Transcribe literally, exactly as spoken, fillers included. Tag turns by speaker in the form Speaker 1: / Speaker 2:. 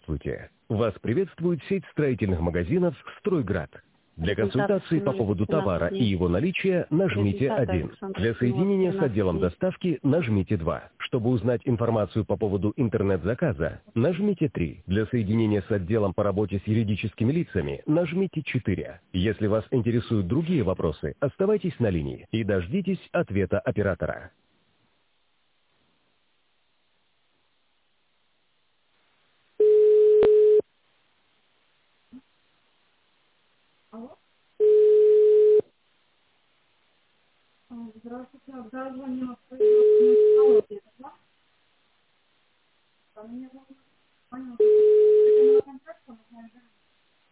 Speaker 1: Здравствуйте. Вас приветствует сеть строительных магазинов «Стройград». Для консультации по поводу товара и его наличия нажмите один. Для соединения с отделом доставки нажмите два. Чтобы узнать информацию по поводу интернет-заказа, нажмите три. Для соединения с отделом по работе с юридическими лицами нажмите четыре. Если вас интересуют другие вопросы, оставайтесь на линии и дождитесь ответа оператора.
Speaker 2: Здравствуйте, да, звонила в производственную столовую, да? Ко мне звонила.